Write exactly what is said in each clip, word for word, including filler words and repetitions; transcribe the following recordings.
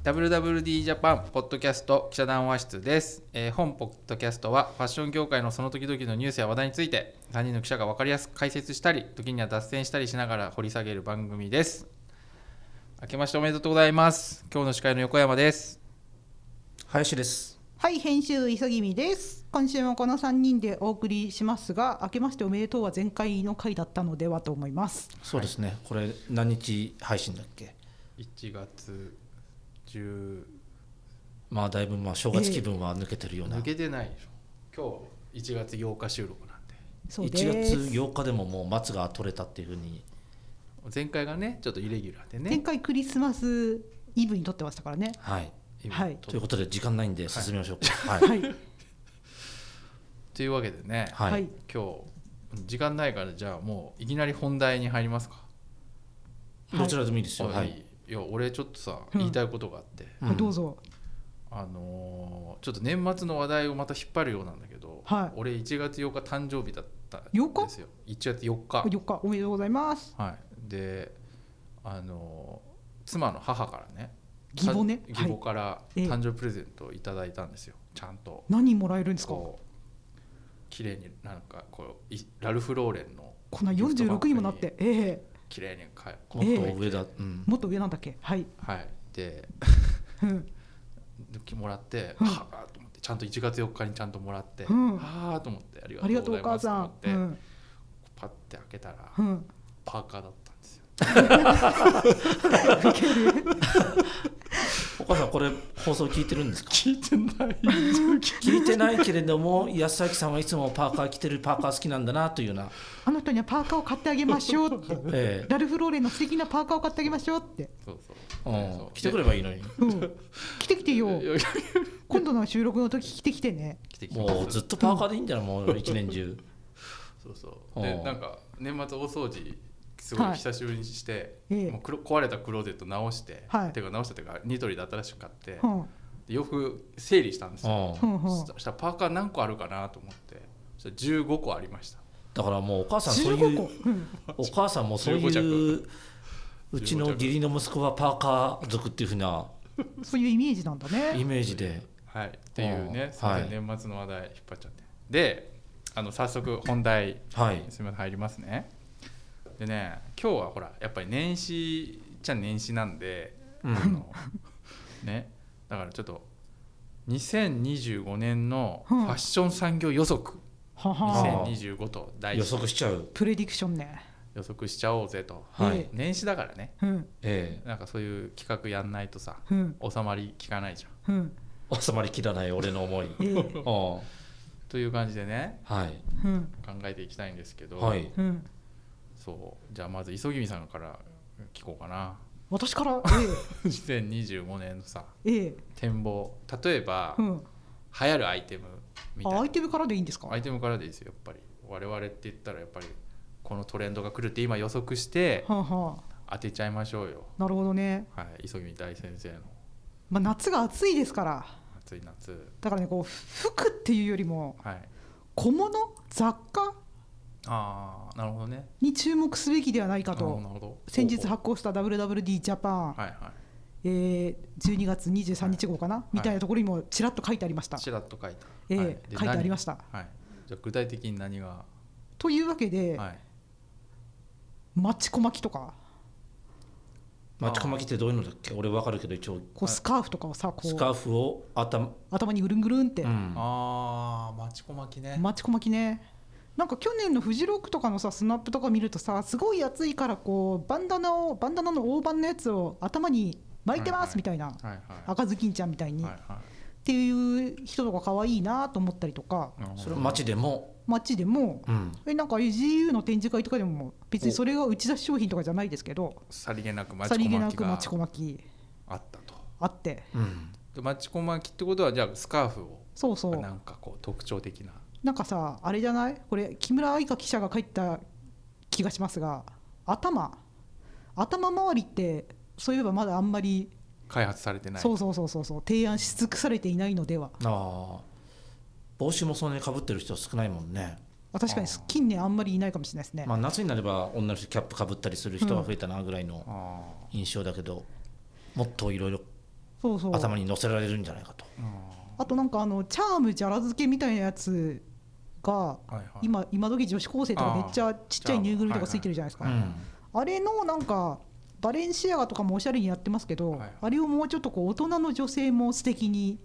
ダブリューダブリューディー ジャパンポッドキャスト記者談話室です、えー、本ポッドキャストはファッション業界のその時々のニュースや話題についてさんにんの記者が分かりやすく解説したり、時には脱線したりしながら掘り下げる番組です。明けましておめでとうございます。今日の司会の横山です。 林です。 はい、編集急ぎみです。今週もこのさんにんでお送りしますが、明けましておめでとうは前回の回だったのではと思います。 そうですね、はい、これ何日配信だっけ。 いちがつじゅう、 まあだいぶまあ正月気分は抜けてるような、 えー、抜けてないでしょ。今日いちがつようか収録なんで。 そうです。 いちがつようかでももう松が取れたっていうふうに。 前回がねちょっとイレギュラーでね、 前回クリスマスイブに撮ってましたからね。 はい、 はい、 ということで時間ないんで進みましょうか。 はい、はい、 というわけでね、 はい、 今日時間ないからじゃあもういきなり本題に入りますか。 どちらでもいいですよ。 はい、いや俺ちょっとさ、うん、言いたいことがあって、 うん、どうぞ。 あのー、ちょっと年末の話題をまた引っ張るようなんだけど、 はい、 俺いちがつようか誕生日だったんですよ。いちがつよっか。 よっかおめでとうございます。 はい、で、あのー、妻の母からね、 義母ね、 義母から誕生日プレゼントをいただいたんですよ。ちゃんと。 何もらえるんですか。 綺麗になんかこうラルフローレンのこんなよんじゅうろくにもなって、ええー、 綺麗にかもっと上だ、 うん、もっと上なんだっけ。はい、 はい、でもらって、 うん、 はあと思ってちゃんといちがつよっかにちゃんともらって、 うん、 はあと思ってありがとうございますと思って、 うん、 パッて開けたら、 うん、 パーカーだったんですよ。 お母さんこれ放送聞いてるんですか。 聞いてない聞いてないけれども安崎さんはいつもパーカー着てる、パーカー好きなんだなというような、 あの人にはパーカーを買ってあげましょうって、 ええ、 ラルフローレンの素敵なパーカーを買ってあげましょうって。 そうそう、 うん、そう来てくればいいのに、 うん、来てきてよ今度の収録の時来てきてね。 来てきてもうずっとパーカーでいいんだよ、うん、もう一年中そうそうで、なんか年末大掃除すごい久しぶりにして、はい、もう壊れたクローゼット直して、はい、てか直したというかニトリで新しく買って、うん、洋服整理したんですよ、うん、そしたらパーカー何個あるかなと思って、そしたらじゅうごこありました。 だからもうお母さんそういう、うん、お母さんもそういううちの義理の息子はパーカー族っていうふうなそういうイメージなんだね。 イメージで、 はい、っていうね、すみません、年末の話題引っ張っちゃって、であの早速本題、はい、すみません入りますね。でね、今日はほらやっぱり年始じゃ年始なんで、うん、あのね、だからちょっとにせんにじゅうごねんのファッション産業予測、うん、にせんにじゅうごと題して予測しちゃう、 プレディクションね、 予測しちゃおうぜと、 はい、 年始だからね、 うん、 えー、なんかそういう企画やんないとさ、うん、収まりきかないじゃん、うん、 収まりきらない俺の思い、えー、という感じでね、はい、 うん、 考えていきたいんですけど、 はい、 うん、 そうじゃあまず磯君さんから聞こうかな。 私から、ええ、にせんにじゅうごねんのさ、 ええ、 展望、例えば、うん、流行るアイテムみたいな。 アイテムからでいいんですか。 アイテムからでいいですよ。やっぱり我々って言ったらやっぱりこのトレンドが来るって今予測して、はあはあ、当てちゃいましょうよ。 なるほどね、 はい、磯君大先生の、 まあ、夏が暑いですから、 暑い夏だからね、こう服っていうよりも、はい、小物雑貨、 あー、なるほどね、 に注目すべきではないかと、先日発行した ダブリューダブリューディー ジャパン、はいはい、えー、じゅうにがつにじゅうさんにち号かな、はい、みたいなところにもちらっと書いてありました。 ちらっと書いた、 えーはい、書いてありました、 はい、じゃあ具体的に何がというわけで、はい、マチコマキとか、 マチコマキってどういうのだっけ。俺分かるけど一応こうスカーフとかをさ、こうスカーフを 頭, 頭にぐるんぐるんって、うん、 あー、マチコマキね、 マチコマキね。なんか去年のフジロックとかのさスナップとか見るとさ、すごい暑いからこうバンダナをバンダナの大判のやつを頭に巻いてますみたいな、はいはいはいはい、赤ずきんちゃんみたいに、はいはい、っていう人とか可愛いなと思ったりとか、 それは街でも街でも、うん、えなんか ジーユー の展示会とかでも別にそれが打ち出し商品とかじゃないですけど、 さりげなくマチコマキがあったとあって、 うん、でマチコマキってことはじゃあスカーフをそうそうなんかこう特徴的な、 なんかさあれじゃない、これ木村愛香記者が書いた気がしますが、頭頭周りってそういえばまだあんまり開発されてない、 そうそうそうそうそう、提案し尽くされていないのでは。 あ、帽子もそんなに被ってる人少ないもんね。 確かに近年あんまりいないかもしれないですね。 まあ、夏になれば同じキャップ被ったりする人が増えたなぐらいの印象だけど、うん、もっといろいろそうそう頭に乗せられるんじゃないかと。 あとなんかあのチャームじゃら漬けみたいなやつが、はいはい、今今時女子高生とかめっちゃちっちゃいぬいぐるみとかついてるじゃないですか、はいはい、あれのなんかバレンシアガとかもおしゃれにやってますけど、はいはい、あれをもうちょっとこう大人の女性も素敵に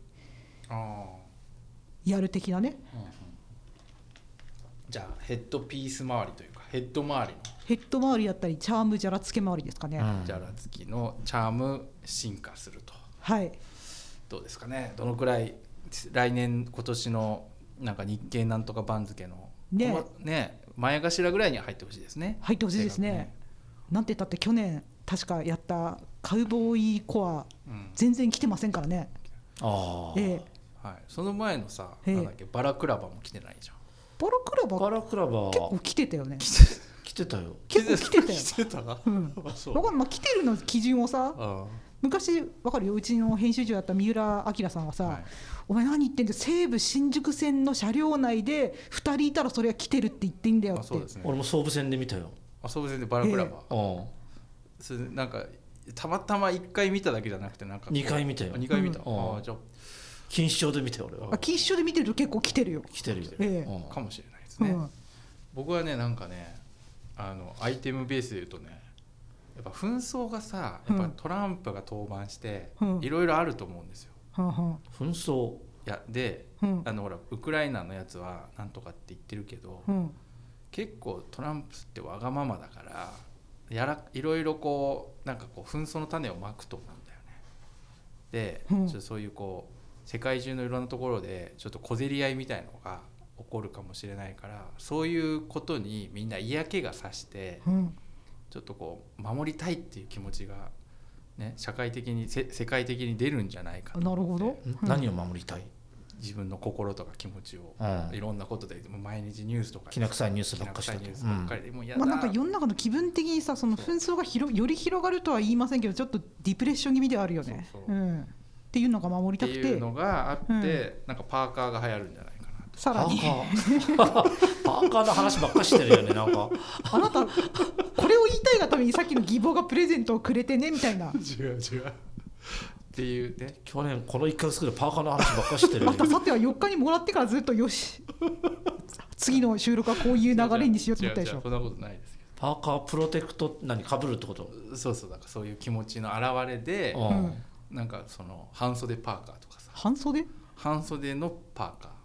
やる的なね、うんうん、 じゃあヘッドピース周りというかヘッド周りのヘッド周りだったりチャームじゃらつけ周りですかね、 うん、じゃらつきのチャーム進化すると。 はい、 どうですかね、どのくらい来年今年のなんか日経なんとか番付のねね前頭ぐらいには入ってほしいですね。 入ってほしいですね。ねなんて言ったって去年確かやったカウボーイコア、うん、全然来てませんからね。 あ、 ええ、 はい、その前のさ、ええ、なんだっけバラクラバも来てないじゃん。 バラクラババラクラバ結構来てたよね。 来てたよ。 結構来てたよ。 来てたな。 うん。まあ来てるの基準をさ、あ昔分かるよ、うちの編集長だった三浦明さんはさ、はい、お前何言ってんだよ、西武新宿線の車両内でふたりいたらそれは来てるって言ってんだよって。あ、そうですね、 俺も総武線で見たよ。 あ、総武線でバラクラバ、えー、それなんかたまたまいっかい見ただけじゃなくてなんかにかい見たよ。 にかい見た、うん、あじゃあ錦糸町で見たよ俺は。 あ、錦糸町で見てると結構来てるよ。 来てるよ、 えーうん、かもしれないですね、うん、僕はねなんかねあのアイテムベースで言うとねやっぱ紛争がさやっぱトランプが登板していろいろあると思うんですよ、 うんうん、 紛争いやで、うん、あのほらウクライナのやつはなんとかって言ってるけど、うん、結構トランプってわがままだからやらいろいろこうなんかこう紛争の種をまくと思うんだよね。で、うん、ちょっとそういうこう世界中のいろんなところでちょっと小競り合いみたいのが起こるかもしれないからそういうことにみんな嫌気がさして、うん、ちょっとこう守りたいっていう気持ちが、ね、社会的に世界的に出るんじゃないかと。 なるほど、 うん、何を守りたい？ 自分の心とか気持ちを、うん、いろんなことで毎日ニュースとかきな臭いニュースばっかりしたと、 うん、もうやだ、まあ、なんか世の中の気分的にさその紛争が広より広がるとは言いませんけどちょっとディプレッション気味ではあるよね。そうそう、うん、っていうのが守りたくてっていうのがあって、うん、なんかパーカーが流行るんじゃないかなと。 さらにパーカーパーカーの話ばっかりしてるよね。なんかあなたこれを言いたいがためにさっきの義母がプレゼントをくれてねみたいな。 違う違うっていうね。 去年このいっかげつくらいパーカーの話ばっかりしてるよね。 あんたさてはよっかにもらってからずっとよし次の収録はこういう流れにしようと思ったでしょ。 そんなことないですけど。 パーカープロテクト何被るってこと？ そうそう、だからそういう気持ちの表れで、うん、なんかその半袖パーカーとかさ。 半袖？ 半袖のパーカー。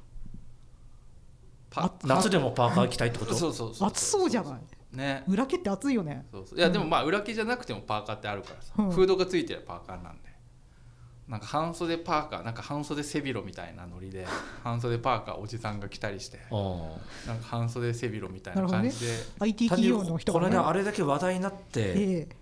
パ夏でもパーカー着たいってこと？ そうそうそう。 暑そうじゃない。 ね。 裏毛って暑いよね。 そうそう。いやでもまあ裏毛じゃなくてもパーカーってあるからさ、うん、フードがついてるパーカーなんで。なんか半袖パーカーなんか半袖背広みたいなノリで半袖パーカーおじさんが着たりしてなんか半袖背広みたいな感じで、ね、 アイティー 企業の人が、ね、 この間あれだけ話題になって、えー、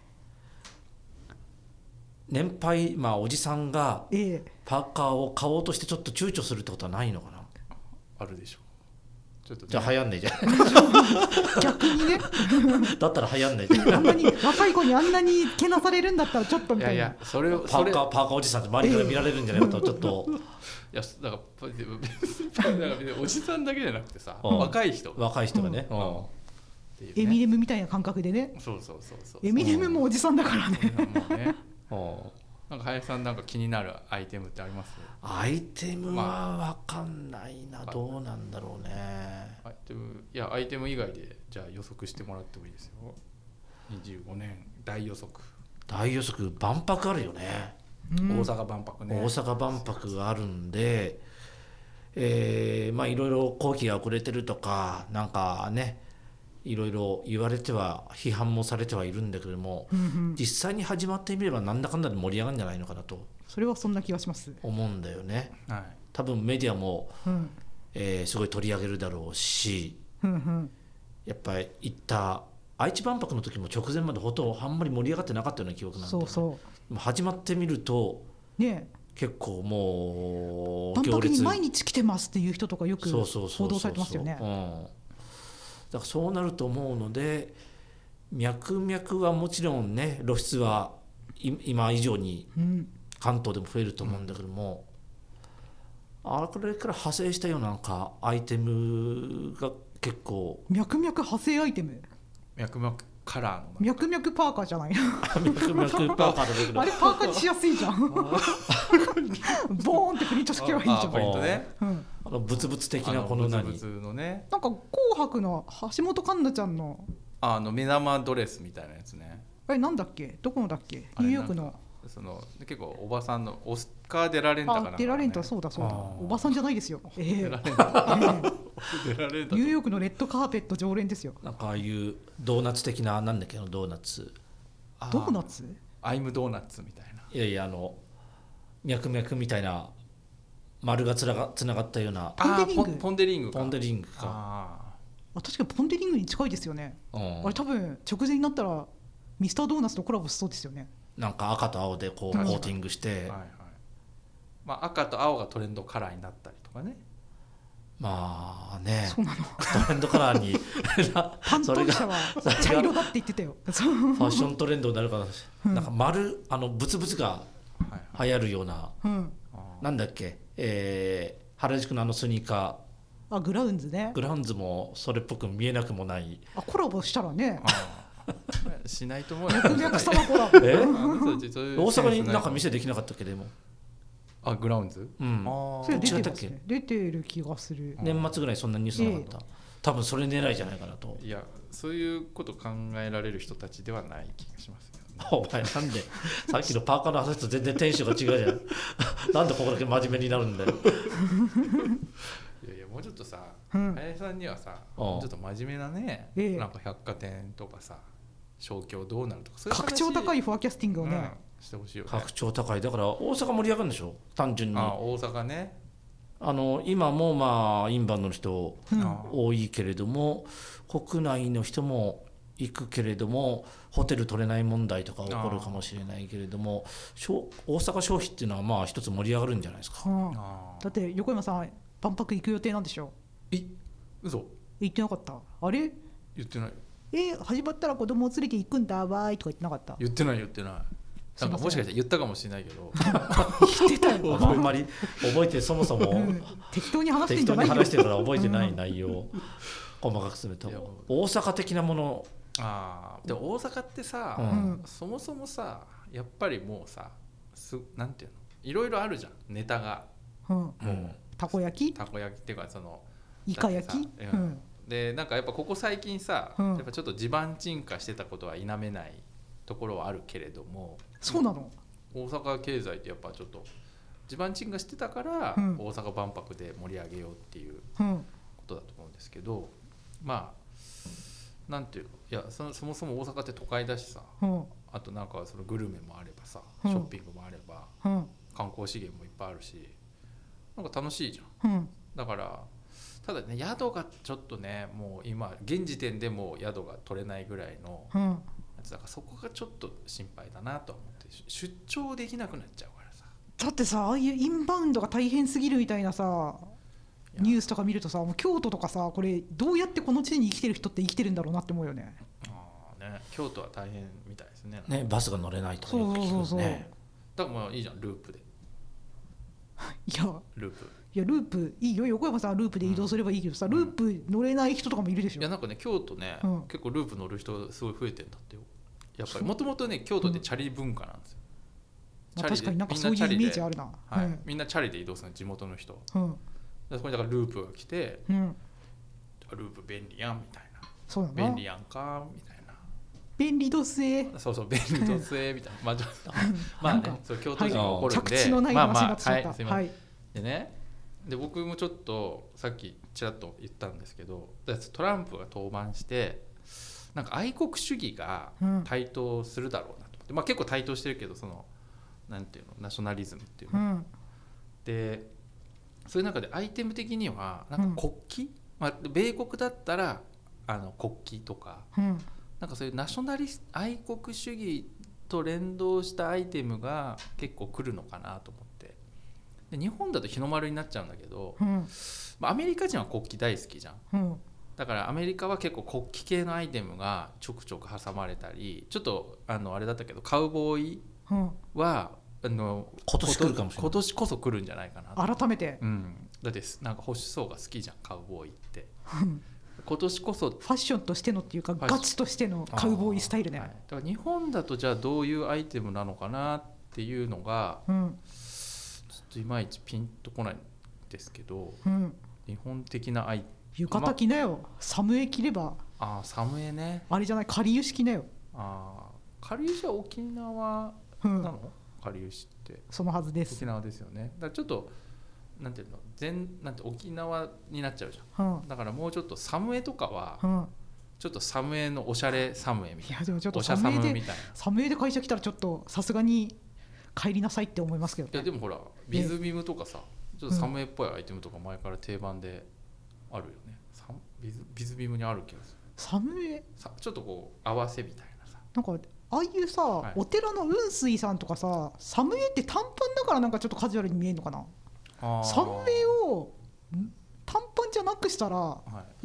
年配、まあ、おじさんがパーカーを買おうとしてちょっと躊躇するってことはないのかな？ あるでしょ。ちょっとね、 じゃあ流行んねえじゃん逆にねだったら流行んねえじゃんあんなに若い子にあんなにけなされるんだったらちょっとみたいな。いやいやそれをパーカーパーカーおじさんって周りから見られるんじゃないかとちょっといやだからおじさんだけじゃなくてさ若い人若い人がね、うんうんっていうね、エミネムみたいな感覚でね。 そうそうそうそうエミネムもおじさんだからね、 うん、ねなんか林さんなんか気になるアイテムってあります？ アイテムは分かんないな、まあ、どうなんだろうね。 アイテムいやアイテム以外でじゃあ予測してもらってもいいですよ。にじゅうごねん大予測。 大予測万博あるよね、 うん、大阪万博ね。 大阪万博があるんで、えー、まあいろいろ工期が遅れてるとかなんかねいろいろ言われては批判もされてはいるんだけども、うんうん、実際に始まってみればなんだかんだで盛り上がるんじゃないのかなと。 それはそんな気がします思うんだよね、 はい、 多分メディアも、うんえー、すごい取り上げるだろうし、うんうん、やっぱり行った愛知万博の時も直前までほとんどあんまり盛り上がってなかったような記憶なんで、 そうそう始まってみると、 ね、 結構もう万博に毎日来てますっていう人とかよく報道されてますよね。 だからそうなると思うので脈々はもちろんね露出は今以上に関東でも増えると思うんだけども、うん、あれから派生したようななんかアイテムが結構脈々派生アイテム脈々 カラーのミャクミャクパーカーじゃないミャクミャクパーカーであれパーカーにしやすいじゃんボーンってプリントしけばいいじゃん。 プリントね、 うん、 あのブツブツ的なこの何ブツブツのね、 なんか紅白の橋本環奈ちゃんのあの目玉ドレスみたいなやつね。 あれなんだっけ、どこのだっけ、ニューヨークの。 その結構おばさんのオスカー・デラレンタかな、ね、 あデラレンタ、そうだそうだ、おばさんじゃないですよ、えー、 デラレンタ、えー、デラレンタニューヨークのレッドカーペット常連ですよ。 なんかああいうドーナツ的な、なんだっけのドーナツ、 ドーナツアイムドーナツみたいな、 いやいや、あの脈々みたいな丸がつながつながったような、 ポンデリング、 ポンデリングか、 ポンデリングか、 ああ確かにポンデリングに近いですよね、 うん、 あれ多分直前になったらミスタードーナツとコラボしそうですよね。 なんか赤と青でこうコーティングして、はいはい、 まあ、赤と青がトレンドカラーになったりとかね。 まあね、 そうなのトレンドカラーに担当者は茶色だって言ってたよファッショントレンドになるから、うん、なんか丸あのブツブツが流行るような、はいはい、なんだっけ、えー、原宿のあのスニーカー、あグラウンズね、 グラウンズもそれっぽく見えなくもない、 あコラボしたらねしないと思うよ。 脈々さまコラボえ大阪になんか店できなかったっけ、でもあグラウンズ、 うん、 それ出てますね、出てる気がする。 年末ぐらいそんなニュースなかった、えー、多分それ狙いじゃないかなと。 いやそういうこと考えられる人たちではない気がしますよ、ね、 お前なんでさっきのパーカーの話と全然テンションが違うじゃんなんでここだけ真面目になるんだよいやいやもうちょっとさ、うん、林さんにはさちょっと真面目なね、えー、なんか百貨店とかさ商況どうなるとか、そういう格調高いフォアキャスティングをね、 うん、してほしいよね。 格調高い、だから大阪盛り上がるんでしょ、単純に。 あ大阪ね、 あの今もまあインバウンドの人多いけれども、うん、国内の人も行くけれどもホテル取れない問題とか起こるかもしれないけれども、大阪消費っていうのはまあ一つ盛り上がるんじゃないですか。 あだって横山さん万博行く予定なんでしょ。 え嘘言ってなかった、あれ言ってない。 え始まったら子供を連れて行くんだわーいとか言ってなかった。 言ってない言ってない。なんかもしかしたら言ったかもしれないけど言ってたよあんまり覚えてそもそも適当に話してんじゃないよ、 適当に話してるから覚えてない内容を細かくすると大阪的なもの。 あで大阪ってさ、うん、そもそもさやっぱりもうさすなんていうのいろいろあるじゃんネタが、 うん、もうたこ焼きたこ焼きっていうかそのイカ焼き、 うん、でなんかやっぱここ最近さ、うん、やっぱちょっと地盤沈下してたことは否めないところはあるけれども。 そうなの。 大阪経済ってやっぱちょっと地盤沈下してたから、うん、大阪万博で盛り上げようっていうことだと思うんですけど、まあなんていうのいや そ, そもそも大阪って都会だしさ、うん、あとなんかそのグルメもあればさ、うん、ショッピングもあれば、うん、観光資源もいっぱいあるしなんか楽しいじゃん、うん、だからただね宿がちょっとねもう今現時点でも宿が取れないぐらいの、うんだからそこがちょっと心配だなと思って出張できなくなっちゃうからさ。 だってさああいうインバウンドが大変すぎるみたいなさニュースとか見るとさもう京都とかさこれどうやってこの地に生きてる人って生きてるんだろうなって思うよね。 あね京都は大変みたいですね。 ねバスが乗れないとかよく聞くんですね。 だからもういいじゃんループで。 いやループいやループいいよ横山さんループで移動すればいいけどさ、うん、ループ乗れない人とかもいるでしょ。 いやなんかね京都ね、うん、結構ループ乗る人すごい増えてんだってよ。やっぱりもともとね京都ってチャリ文化なんですよ、 うん、確かになんかそういうイメージあるな、 はいうん、みんなチャリで移動するの地元の人、うん、そこにだからループが来て、うん、ループ便利やんみたいな。 そうだな便利やんかみたいな便利どすえそうそう便利どすえみたいなまあまあねそう京都人が起こるんで、 はい、着地のない話になってしまった、 まあまあはいすいません、はい、でねで僕もちょっとさっきちらっと言ったんですけどトランプが登板してなんか愛国主義が台頭するだろうなと思って、うんまあ、結構台頭してるけどそのなんていうのナショナリズムっていうの、うん、でそういう中でアイテム的にはなんか国旗、うんまあ、米国だったらあの国旗とか、うん、なんかそういうナショナリス愛国主義と連動したアイテムが結構来るのかなと思ってで日本だと日の丸になっちゃうんだけど、うんまあ、アメリカ人は国旗大好きじゃん、うんだからアメリカは結構国旗系のアイテムがちょくちょく挟まれたりちょっとあのあれだったけどカウボーイは、うん、あの今年来るかもしれない今年こそ来るんじゃないかな改めて、 うん、だってなんか保守層が好きじゃんカウボーイって今年こそファッションとしてのっていうかガチとしてのカウボーイスタイルね、はい、 だから日本だとじゃあどういうアイテムなのかなっていうのが、うん、ちょっといまいちピンとこないんですけど、うん、日本的なアイテム浴衣着なよ、サムエ着れば。 ああサムエね、 あれじゃない、かりゆし着なよ。 ああかりゆしは沖縄なの、かりゆしってそのはずです。 沖縄ですよね。だからちょっとなんていうの全なんて沖縄になっちゃうじゃん、うん、だからもうちょっとサムエとかは、うん、ちょっとサムエのおしゃれサムエみたいな、いやでもちょっとサムエでサムエで会社来たらちょっとさすがに帰りなさいって思いますけど、ね、 いやでもほらビズビムとかさ、ちょっとサムエっぽいアイテムとか前から定番であるよね、サビズ、ビズビムにある気がする。 サムエさちょっとこう合わせみたいなさ、 なんかああいうさ、はい、お寺の雲水さんとかさ、サムエって短パンだからなんかちょっとカジュアルに見えるのかな。サムエを短パンじゃなくしたら、はい、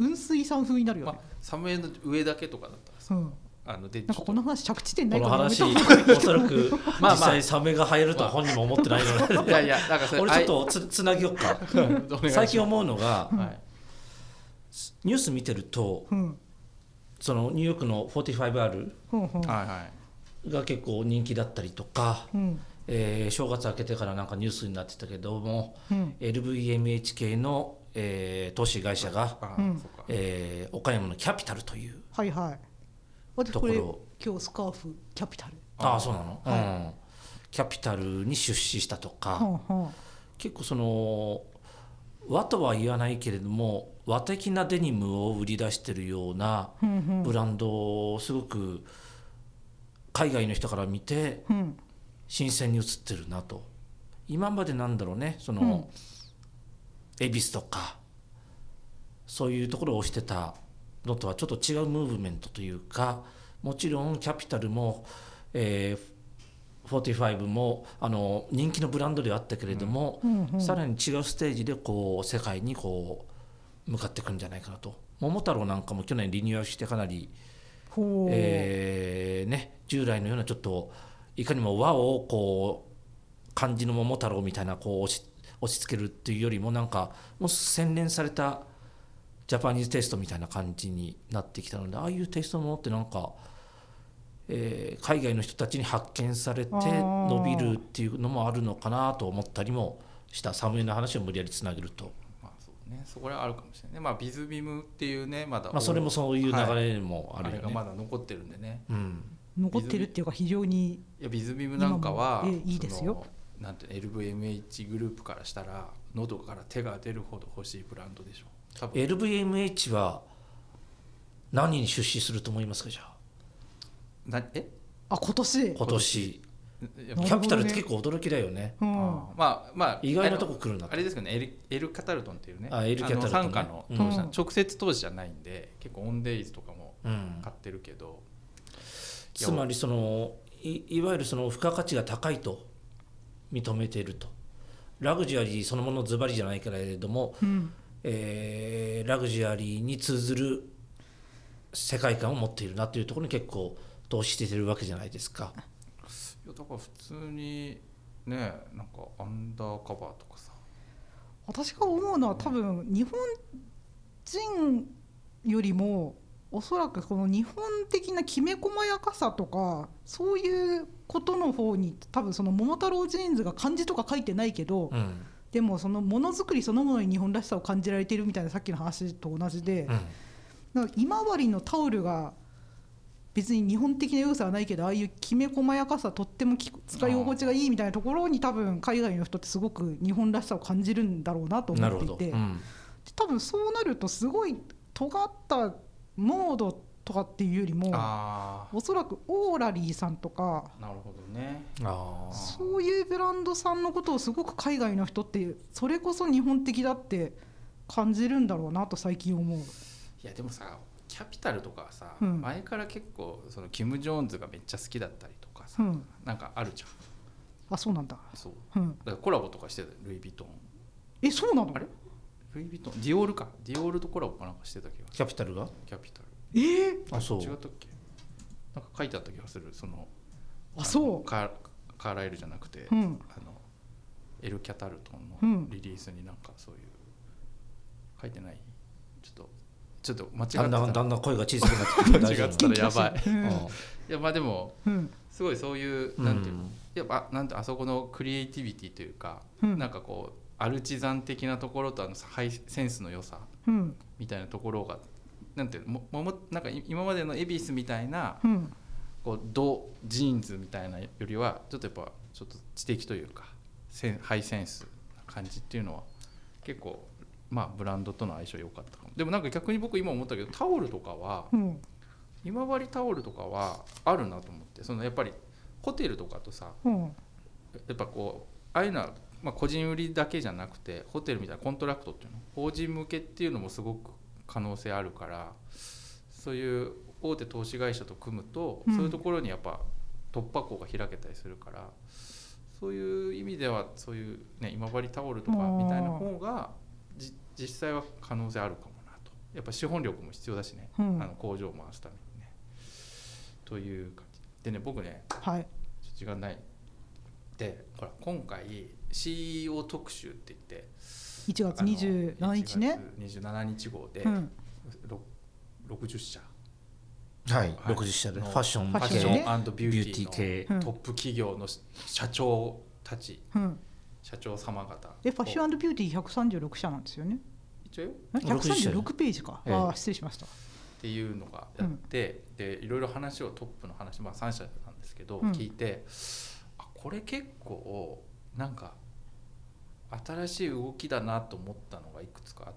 雲水さん風になるよね、まあ、 サムエの上だけとかだったらさ、うん、あのでなんかこの話着地点ないからやめた方がいい。この話おそらく実際サメが入るとは本人も思ってないので、まあ、いやいやなんかそれ俺ちょっと つ, つなぎよっか最近思うのが、はい、ニュース見てると、うん、そのニューヨークの よんじゅうごアール が結構人気だったりとか、うんえー、正月明けてからなんかニュースになってたけども、うん、エルブイエムエイチ 系の、えー、投資会社が、うんえー、岡山のキャピタルというはいはい私これ今日スカーフキャピタルああそうなの、はいうん、キャピタルに出資したとか、はんはん結構その和とは言わないけれども和的なデニムを売り出してるようなブランドをすごく海外の人から見て、うん新鮮に映ってるなと。今までなんだろうねその、うん、恵比寿とかそういうところを推してたのとはちょっと違うムーブメントというか、もちろんキャピタルも、えー、よんじゅうごもあの人気のブランドではあったけれども、うんうんうん、さらに違うステージでこう世界にこう向かっていくんじゃないかなと。桃太郎なんかも去年リニューアルしてかなり、えーね、従来のようなちょっといかにも和をこう漢字の桃太郎みたいなこう押し、押し付けるっていうよりもなんかもう洗練されたジャパニーズテイストみたいな感じになってきたので、ああいうテイストのものってなんか、えー、海外の人たちに発見されて伸びるっていうのもあるのかなと思ったりもした。サムエの話を無理やりつなげると、 まあそうね、そこはあるかもしれないね。まあビズビムっていうねまだ、 まあ、それもそういう流れもあるよね、 はい、あれがまだ残ってるんでね、うん残ってるっていうか非常にいやビズビムなんかはいいですよ。 なんて エルブイエムエイチ グループからしたら喉から手が出るほど欲しいブランドでしょう。多分エルブイエムエイチ は何に出資すると思いますか。じゃあなえあ今年今年キャピタルって結構驚きだよね、うん、 あまあまあ意外なとこ来るなあれですけどね、エル、エルカタルトンっていうね、 あエルキャタルトン、ね、 傘下の投資、うん、直接投資じゃないんで結構オンデイズとかも買ってるけど、うんつまりその い, いわゆるその付加価値が高いと認めていると。ラグジュアリーそのものズバリじゃないけれども、うんえー、ラグジュアリーに通ずる世界観を持っているなというところに結構投資しているわけじゃないですか。 いやだから普通にねなんかアンダーカバーとかさ、 私が思うのは多分日本人よりもおそらくこの日本的なきめ細やかさとかそういうことの方に多分その桃太郎ジーンズが漢字とか書いてないけど、うん、でもそのものづくりそのものに日本らしさを感じられているみたいなさっきの話と同じで、うん、なんか今治のタオルが別に日本的な要素はないけどああいうきめ細やかさとっても使い心地がいいみたいなところに多分海外の人ってすごく日本らしさを感じるんだろうなと思っていて、うん、多分そうなるとすごい尖ったモードとかっていうよりもおそらくオーラリーさんとかなるほどねあそういうブランドさんのことをすごく海外の人ってそれこそ日本的だって感じるんだろうなと最近思う。いやでもさキャピタルとかはさ、うん、前から結構そのキム・ジョーンズがめっちゃ好きだったりとかさ、うん、なんかあるじゃん。 あそうなんだ。 そう、うん、だからコラボとかしてたルイ・ヴィトン。 えそうなの。 あれルイ・ヴィトンディオールかディオールとコラボかなんかしてた気がする。 キャピタルがキャピタルえー、 あそう違ったっけなんか書いてあった気がする。そのあそうカー、カーライルじゃなくて、うん、あのエル・キャタルトンのリリースになんかそういう書いてないちょっとちょっと間違ってただんだんだんだん声が小さくなって間違ったらやばい、 うん、 いやまあでも、うん、すごいそういうなんていうの、 うん、 やっぱなんてあそこのクリエイティビティというか、 うん、 なんかこうアルチザン的なところとあのハイセンスの良さみたいなところが、なんていうのももなんか今までの恵比寿みたいな、うん、こうドジーンズみたいなよりはちょっとやっぱちょっと知的というかハイセンスな感じっていうのは結構まあブランドとの相性良かったかも。でもなんか逆に僕今思ったけどタオルとかは、うん、今治タオルとかはあるなと思って、そのやっぱりホテルとかとさ、うん、やっぱこうああいうのはまあ個人売りだけじゃなくてホテルみたいなコントラクトっていうの法人向けっていうのもすごく可能性あるから、そういう大手投資会社と組むと、うん、そういうところにやっぱ突破口が開けたりするから、そういう意味ではそういう、ね、今治タオルとかみたいな方が実際は可能性あるかもなと。やっぱ資本力も必要だしね、うん、あの工場を回すためにねという感じでね。僕ね、はい、時間ないでほら今回 シーイーオー 特集って言っていちがつにじゅうしちにちね、 にじゅうしちにち号で、うん、ろくじゅっしゃ、 はい、ろくじゅっしゃでファッションファッション&ビューティーのトップ企業の社長たち、うん、社長様方でファッション&ビューティーひゃくさんじゅうろくしゃなんですよね。 一応ひゃくさんじゅうろくページか、ええ、あ失礼しましたっていうのがやって、うん、でいろいろ話をトップの話、まあ、さん社なんですけど、うん、聞いて、あこれ結構なんか新しい動きだなと思ったのがいくつかあって。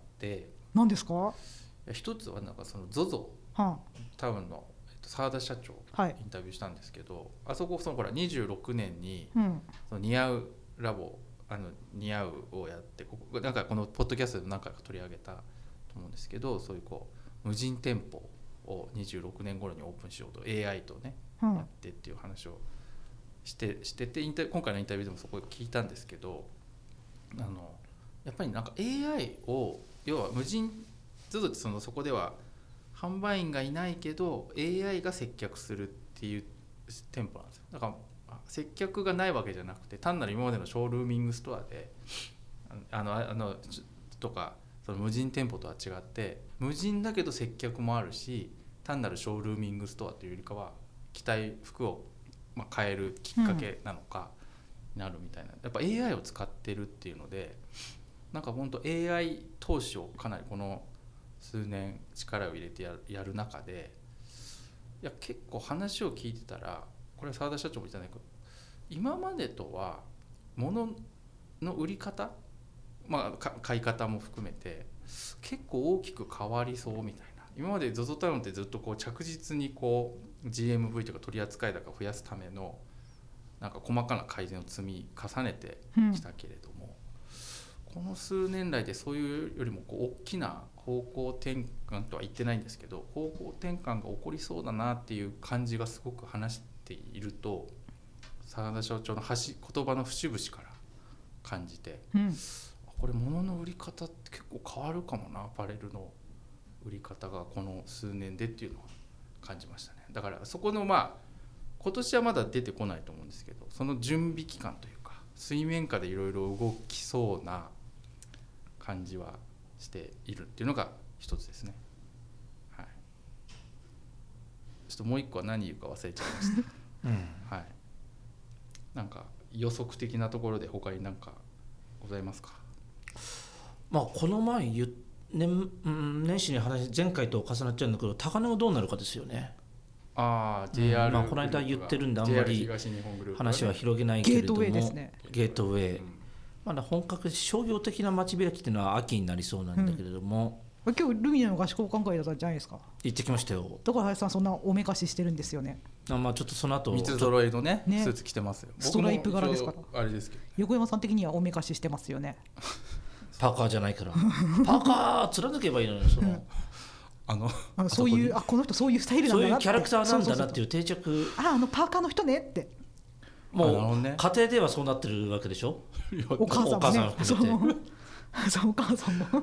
何ですか？ 一つはなんかその ゾゾ タウンの澤田社長インタビューしたんですけど、はい、あそこそのほらにじゅうろくねんにその似合うラボ、あの似合うをやって、ここなんかこのポッドキャストでも何回か取り上げたと思うんですけど、そういうこう無人店舗をにじゅうろくねん頃にオープンしようと エーアイ とね、うん、やってっていう話をしてしてて、今回のインタビューでもそこ聞いたんですけど、あのやっぱりなんか エーアイ を要は無人ゾゾってそのそこでは販売員がいないけど エーアイ が接客するっていう店舗なんですよ。だから接客がないわけじゃなくて、単なる今までのショールーミングストアであのあのとかその無人店舗とは違って、無人だけど接客もあるし、単なるショールーミングストアというよりかは着たい服をまあ買えるきっかけなのかになるみたいな、やっぱ エーアイ を使ってるっていうので、なんか本当 エーアイ 投資をかなりこの数年力を入れてや る, やる中で、いや結構話を聞いてたら、これは澤田社長も言ったんだけど、今までとは物の売り方、まあ、買い方も含めて結構大きく変わりそうみたいな。今まで ゾゾ タウンってずっとこう着実にこう ジーエムブイ とか取扱高を増やすためのなんか細かな改善を積み重ねてきたけれども、うん、この数年来でそういうよりもこう大きな方向転換とは言ってないんですけど、方向転換が起こりそうだなっていう感じがすごく話していると、澤田社長の端言葉の節々から感じて、うん、これ物の売り方って結構変わるかもな、アパレルの売り方がこの数年でっていうのは感じましたね。だからそこのまあ今年はまだ出てこないと思うんですけど、その準備期間というか水面下でいろいろ動きそうな感じはしているっていうのが一つですね。はい、ちょっともう一個は何言うか忘れちゃいました、うんはい、なんか予測的なところで他に何かございますか？ まあこの前言っ年, 年始に話前回と重なっちゃうんだけど、高値がどうなるかですよね。 ああ ジェイアール、 うんまあ、この間言ってるんであんまり話は広げないけれども、 ゲートウェイですね。 ゲートウェイ、うん、まだ本格商業的な街開きっていうのは秋になりそうなんだけれども、 うん、今日ルミネの合宿交換会だったんじゃないですか？ 行ってきましたよ。 だから林さんそんなおめかししてるんですよね。 あ、まあ、ちょっとその後三つ揃いの ね, ねスーツ着てますよ。 ストライプ柄ですから。 あれですけど、 横山さん的にはおめかししてますよね。 パーカーじゃないからパーカー貫けばいいのに、その、うん、 あのあそういうあこの人そういうスタイルなんだなって、 そういうキャラクターなんだなっていう定着。 そうそうそう、ああのパーカーの人ねって、 もう、ね、家庭ではそうなってるわけでしょ。 お母さんもね、 お母さん含めてそうそうお母さんも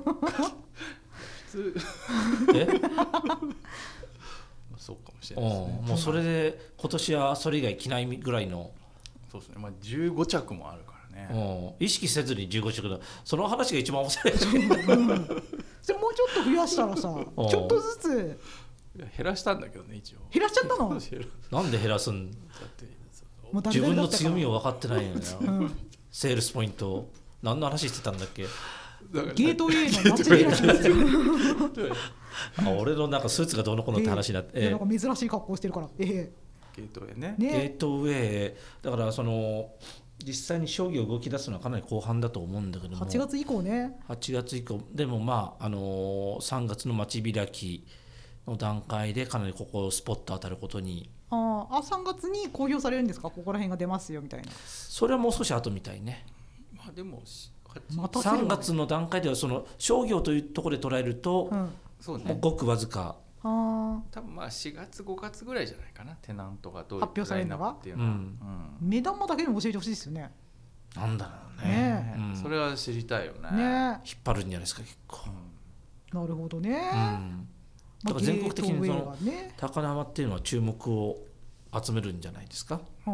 えそうかもしれないですね。 もうそれで今年はそれ以外着ないぐらいの。 そうですね、まあ、じゅうごちゃくもあるからね。 意識せずにじゅうご着だ、その話が一番面白いでしょ。 それもううちょっと増やしたらさちょっとずつ減らしたんだけどね一応減らしちゃったのなんで減らすんだって自分の強みを分かってないよね、うん、セールスポイント何の話してたんだっけゲートウェイの街減らしですよあ俺のなんかスーツがどうのこうのって話になって、 えー、なんか珍しい格好してるから、えー、 ゲートウェイねゲートウェイだからその実際に商業動き出すのはかなり後半だと思うんだけどもはちがつ以降ねはちがつ以降でもまあ、あのー、さんがつの街開きの段階でかなりここスポット当たることにああさんがつに公表されるんですかここら辺が出ますよみたいなそれはもう少し後みたいね、 まあ、でもさんがつの段階ではその商業というところで捉えると、うんそうね、もうごくわずかあ多分まあしがつごがつぐらいじゃないかなテナントがどういうラインナップっていうのは、うんうん、目玉だけでも教えてほしいですよねなんだろうね、 ね、 うん、それは知りたいよねね引っ張るんじゃないですか結構、 うん、なるほどね、 うんだから全国的にその高輪っていうのは注目を集めるんじゃないですか、 うん、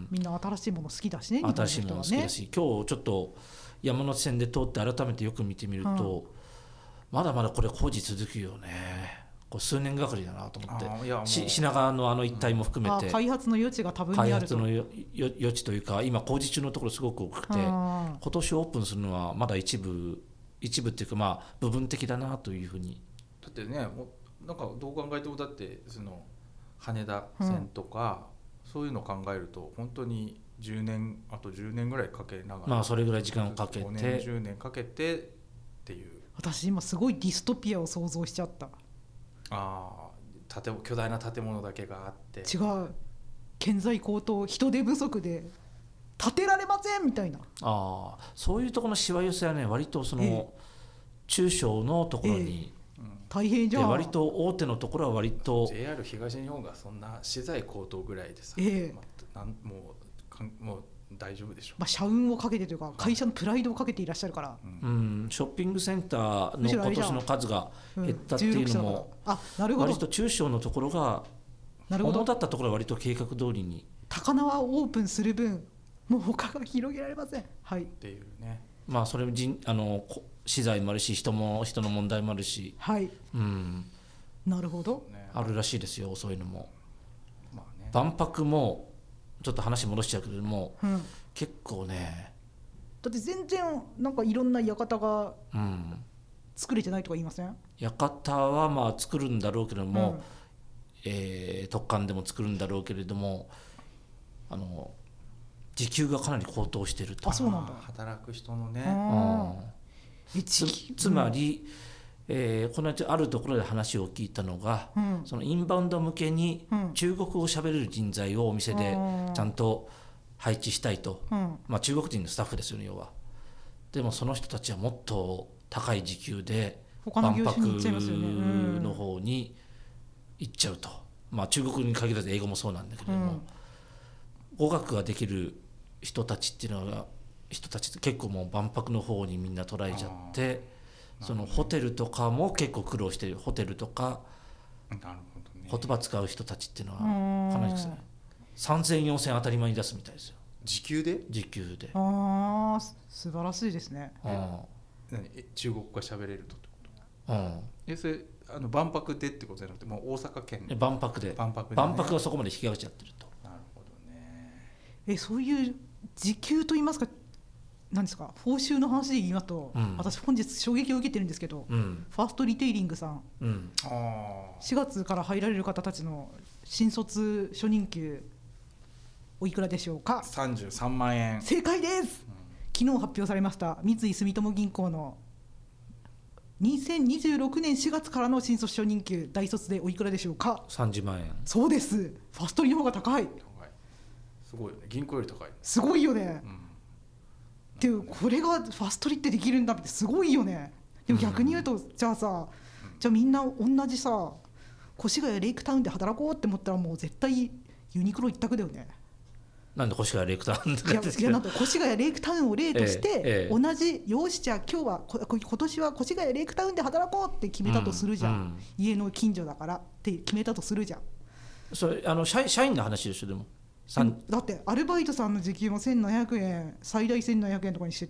みんな新しいもの好きだしね新しいもの好きだし、ね、今日ちょっと山手線で通って改めてよく見てみると、うん、まだまだこれ工事続くよねこう数年がかりだなと思って品川のあの一帯も含めて、 うん、開発の余地が多分にあると開発の余地というか今工事中のところすごく多くて今年オープンするのはまだ一部一部っていうかまあ部分的だなというふうにだってねもうなんかどう考えてもだってその羽田線とか、うん、そういうのを考えると本当にじゅうねんあとじゅうねんぐらいかけながらまあそれぐらい時間をかけてごねんじゅうねんかけてっていう私今すごいディストピアを想像しちゃったああ建巨大な建物だけがあって違う建材高騰人手不足で建てられませんみたいなあそういうところのしわ寄せはね割とその、ええ、中小のところに、 ええうん、大変じゃん割と大手のところは割とジェイアール 東日本がそんな資材高騰ぐらいでさ、 ええまあ、なんもうかんもう大丈夫でしょう、 まあ、社運をかけてというか会社のプライドをかけていらっしゃるから、 うんうん、ショッピングセンターの今年の数が減ったっていうのも、 うん、あなるほど割と中小のところが主だったところは割と計画通りに高輪オープンする分もう他が広げられません、はい、 っていうねまあそれも人あの資材もあるし人も人の問題もあるし、 はいうん、 なるほど、 ね、あるらしいですよそういうのも、 まあね、 万博もちょっと話戻しちゃうけれども、うん、結構ねだって全然なんかいろんな館が作れてないとか言いません、うん、 館はまあ作るんだろうけれども、うんえー、特艦でも作るんだろうけれどもあの時給がかなり高騰していると。 あ、そうなんだ。 働く人のね、 うん、 つ, つまり、うんえー、このあるところで話を聞いたのが、うん、そのインバウンド向けに中国語をしゃべれる人材をお店でちゃんと配置したいと、うんまあ、中国人のスタッフですよね要は。でもその人たちはもっと高い時給で万博の方に行っちゃうと、まあ、中国に限らず英語もそうなんだけれども、うん、語学ができる人たちっていうのは人たちって結構もう万博の方にみんな捉えちゃってそのホテルとかも結構苦労してるホテルとかなるほど、ね、 言葉使う人たちっていうのはかなりさんぜんよんせん当たり前に出すみたいですよ時給で時給でああ素晴らしいですねあ何中国語が喋れるとってこと、うん、えそれあの万博でってことじゃなくてもう大阪県万博で万博で、ね、 万博がそこまで引き上げちゃってるとなるほどねえそういう時給といいますか何ですか報酬の話で言いますと、うん、私本日衝撃を受けてるんですけど、うん、ファーストリテイリングさん、うん、しがつから入られる方たちの新卒初任給おいくらでしょうか。 さんじゅうさんまんえん正解です、うん、昨日発表されました三井住友銀行のにせんにじゅうろくねんしがつからの新卒初任給大卒でおいくらでしょうか。 さんじゅうまんえん。 そうです。ファーストリの方が高い。 高いすごいよね銀行より高いすごいよね、うん、っていうこれがファストリってできるんだってすごいよね。でも逆に言うと、うん、じゃあさ、うん、じゃあみんな同じさ越谷レイクタウンで働こうって思ったらもう絶対ユニクロ一択だよね。 なんで越谷レイクタウンとかいやいやなんか越谷レイクタウンを例として、ええええ、同じよしじゃあ今日はこ今年は越谷レイクタウンで働こうって決めたとするじゃん、うんうん、家の近所だからって決めたとするじゃん。 それあの社員、社員の話でしょ。でもだってアルバイトさんの時給もせんななひゃくえん最大せんななひゃくえんとかにしてて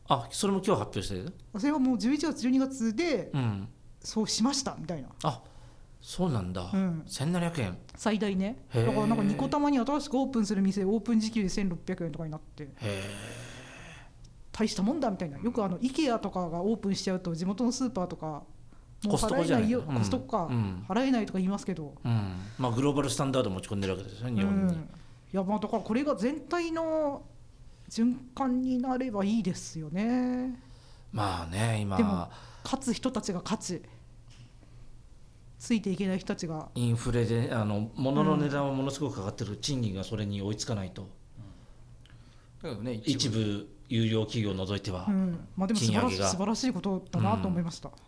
あ、それも今日発表してる？ それはもうじゅういちがつじゅうにがつで、うん、そうしましたみたいな。 あ、そうなんだ、うん、せんななひゃくえん最大ね。だからなんかニコタマに新しくオープンする店オープン時給でせんろっぴゃくえんとかになって、へ大したもんだみたいな。よくあの IKEA とかがオープンしちゃうと地元のスーパーとかもう払えないよ、コストコか、うん、払えないとか言いますけど、 うん、まあグローバルスタンダード持ち込んでるわけですよね、日本に、うん、いやまあだからこれが全体の循環になればいいですよね。 まあね、今でも勝つ人たちが勝ち、ついていけない人たちが、 インフレであの物の値段はものすごくかかってる、うん、賃金がそれに追いつかないと、うんだからね、一部有料企業を除いては、うんまあ、でも素晴らしい素晴らしいことだなと思いました、うん、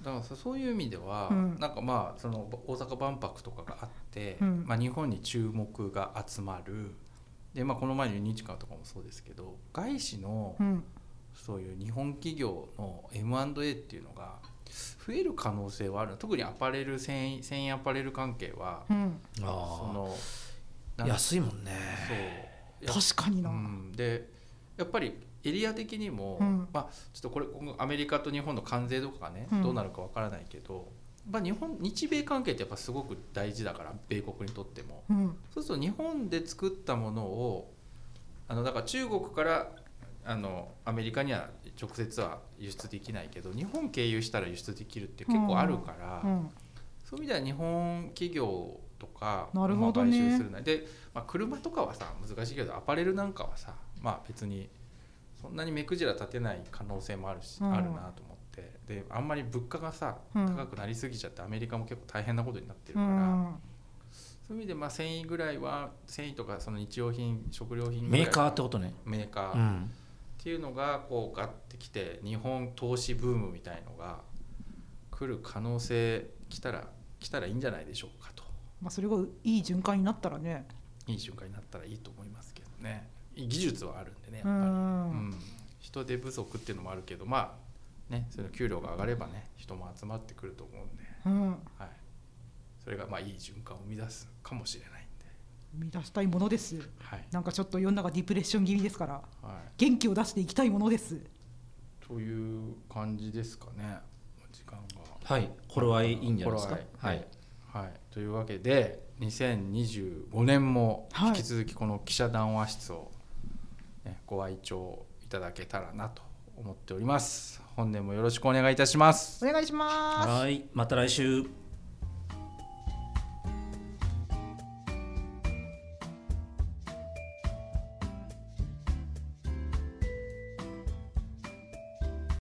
だからそういう意味では、うん、なんかまあその大阪万博とかがあって、うんまあ、日本に注目が集まるで、まあ、この前のユニチカとかもそうですけど、外資のそういう日本企業の エムアンドエー っていうのが増える可能性はある。特にアパレル繊維、繊維アパレル関係は、うん、その安いもんね。 そう確かにな、 うん、でやっぱりエリア的にも、うんまあ、ちょっとこれアメリカと日本の関税とかね、うん、どうなるかわからないけど、まあ、日本日米関係ってやっぱすごく大事だから、米国にとっても、うん、そうすると日本で作ったものをあのだから中国からあのアメリカには直接は輸出できないけど、日本経由したら輸出できるって結構あるから、うんうん、そういう意味では日本企業とかなるほど、ね、 買収するなで、まあ、車とかはさ難しいけど、アパレルなんかはさ、まあ、別にそんなに目くじら立てない可能性もあるし、うん、あるなと思って、であんまり物価がさ高くなりすぎちゃって、アメリカも結構大変なことになってるから、うん、そういう意味でまあ繊維ぐらいは、繊維とかその日用品、食料品ぐらいメーカーってことね、 メーカー、うんっていうのがこうガッてきて、日本投資ブームみたいのが来る可能性来たら来たらいいんじゃないでしょうかと。 まあそれがいい循環になったらね、 いい循環になったらいいと思いますけどね。技術はあるんでね、やっぱり、うん、人手不足っていうのもあるけど、まあね、それの給料が上がればね、人も集まってくると思うんで、うんはい、それがまあいい循環を生み出すかもしれない。 生み出したいものです、はい、なんかちょっと世の中ディプレッション気味ですから、はい、元気を出していきたいものですという感じですかね。時間がはい頃合いいいんじゃないですか。 はい、はい、というわけでにせんにじゅうごねんも引き続きこの記者談話室を、ね、ご愛聴いただけたらなと思っております。本年もよろしくお願いいたします。 お願いします。 はい、また来週。